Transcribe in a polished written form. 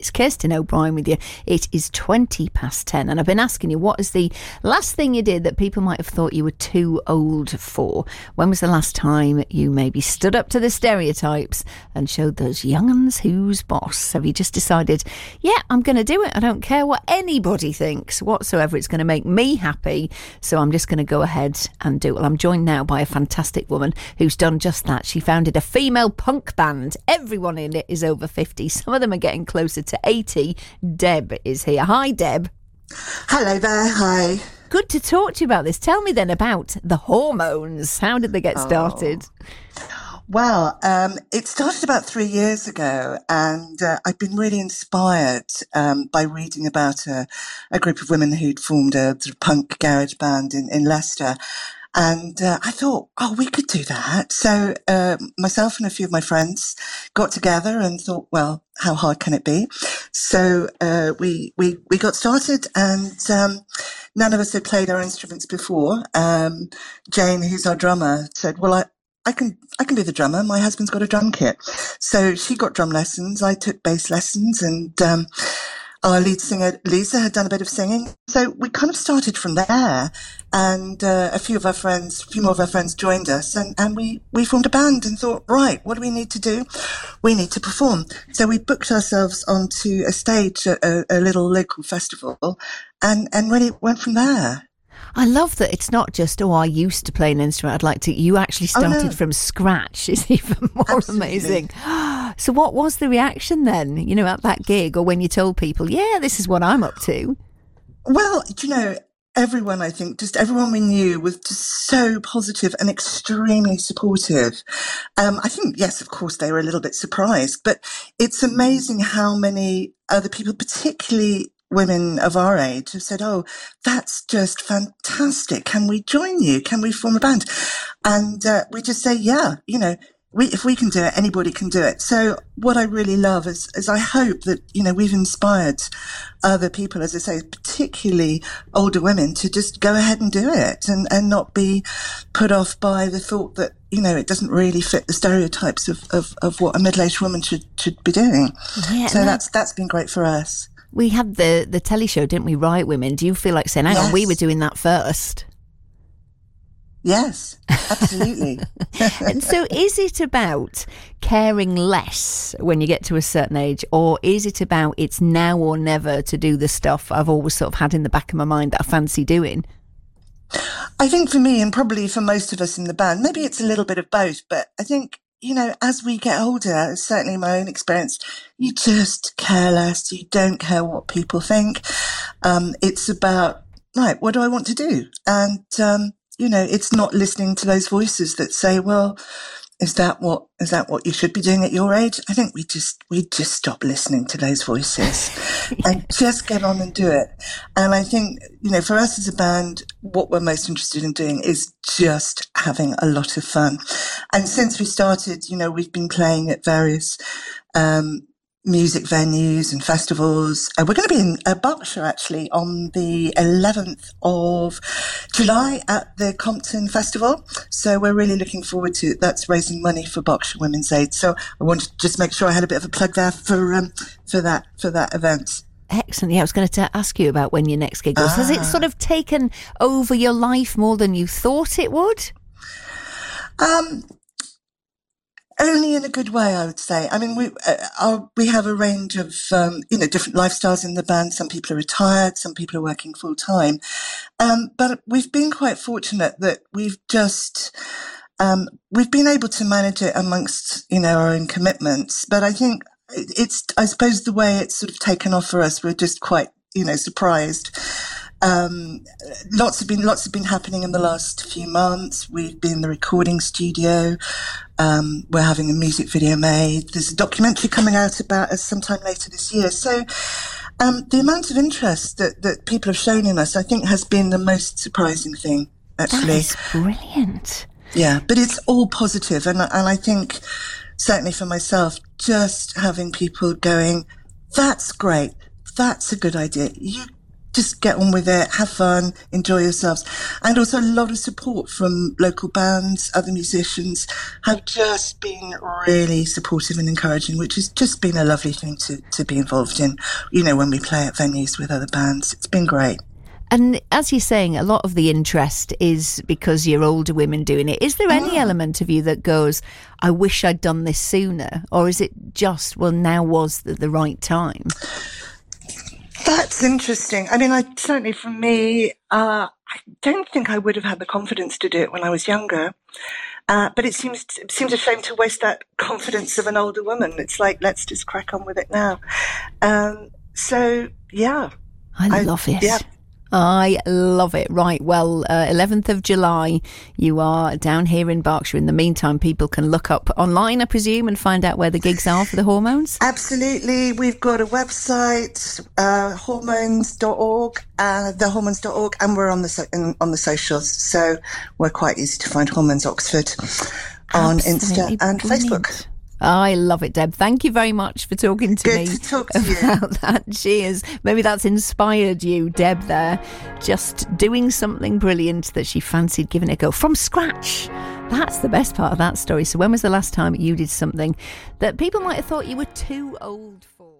It's Kirsten O'Brien with you. It is 10:20, and I've been asking you, what is the last thing you did that people might have thought you were too old for? When was the last time you maybe stood up to the stereotypes and showed those young uns who's boss? Have you just decided, yeah, I'm going to do it. I don't care what anybody thinks whatsoever. It's going to make me happy, so I'm just going to go ahead and do it. Well, I'm joined now by a fantastic woman who's done just that. She founded a female punk band. Everyone in it is over 50. Some of them are getting closer to 80. Deb is here. Hi, Deb. Hello there. Hi. Good to talk to you about this. Tell me then about the Hormones. How did they get started? Well, it started about 3 years ago, and I've been really inspired by reading about a group of women who'd formed a sort of punk garage band in Leicester. And I thought, we could do that. So myself and a few of my friends got together and thought, well, how hard can it be? So we got started, and none of us had played our instruments before. Jane, who's our drummer, said, well, I can be the drummer. My husband's got a drum kit. So she got drum lessons. I took bass lessons, and our lead singer, Lisa, had done a bit of singing. So we kind of started from there, and a few more of our friends joined us, and we formed a band and thought, right, what do we need to do? We need to perform. So we booked ourselves onto a stage at a little local festival, and really went from there. I love that it's not just, I used to play an instrument. You actually started from scratch. Is even more Absolutely amazing. So what was the reaction then, at that gig, or when you told people, yeah, this is what I'm up to? Well, everyone, I think, just everyone we knew was just so positive and extremely supportive. I think, yes, of course, they were a little bit surprised, but it's amazing how many other people, particularly women of our age, have said, that's just fantastic. Can we join you? Can we form a band? And we just say, yeah, if we can do it, anybody can do it. So what I really love is I hope that, we've inspired other people, as I say, particularly older women, to just go ahead and do it and not be put off by the thought that, it doesn't really fit the stereotypes of what a middle-aged woman should be doing. Yeah, so that's been great for us. We had the telly show, didn't we, Right Women? Do you feel like saying, hang on, we were doing that first? Yes, absolutely. And so is it about caring less when you get to a certain age, or is it about it's now or never to do the stuff I've always sort of had in the back of my mind that I fancy doing? I think for me, and probably for most of us in the band, maybe it's a little bit of both, but I think, as we get older, certainly my own experience, you just care less. You don't care what people think. It's about, right, what do I want to do? And, it's not listening to those voices that say, well, is that what you should be doing at your age? I think we just stop listening to those voices and just get on and do it. And I think, for us as a band, what we're most interested in doing is just having a lot of fun. And since we started, we've been playing at various, music venues and festivals. We're going to be in Berkshire actually on the 11th of July at the Compton Festival. So we're really looking forward to it. That's raising money for Berkshire Women's Aid. So I wanted to just make sure I had a bit of a plug there for that event. Excellent. Yeah, I was going to ask you about when your next gig was. Has it sort of taken over your life more than you thought it would? Only in a good way, I would say. I mean, we have a range of, different lifestyles in the band. Some people are retired, some people are working full time. But we've been quite fortunate that we've been able to manage it amongst, our own commitments. But I think I suppose the way it's sort of taken off for us, we're just quite, surprised. Lots have been happening in the last few months. We've been in the recording studio. We're having a music video made. There's a documentary coming out about us sometime later this year. So, the amount of interest that people have shown in us, I think, has been the most surprising thing, actually. That is brilliant. Yeah, but it's all positive. And I think, certainly for myself, just having people going, that's great. That's a good idea. just get on with it, have fun, enjoy yourselves. And also a lot of support from local bands, other musicians have just been really supportive and encouraging, which has just been a lovely thing to be involved in, you know, when we play at venues with other bands. It's been great. And as you're saying, a lot of the interest is because you're older women doing it. Is there any element of you that goes, I wish I'd done this sooner? Or is it just, well, now was the right time? That's interesting. I mean, certainly for me, I don't think I would have had the confidence to do it when I was younger. But it seems a shame to waste that confidence of an older woman. It's like, let's just crack on with it now. So, yeah. I love it. Yeah. I love it. Right. Well, 11th of July, you are down here in Berkshire. In the meantime, people can look up online, I presume, and find out where the gigs are for the Hormones. Absolutely. We've got a website, hormones.org, thehormones.org, and we're on the socials. So we're quite easy to find, Hormones Oxford on Insta and Facebook. I love it, Deb. Thank you very much for talking to me about that. Cheers. Maybe that's inspired you, Deb, there. Just doing something brilliant that she fancied giving it a go from scratch. That's the best part of that story. So when was the last time you did something that people might have thought you were too old for?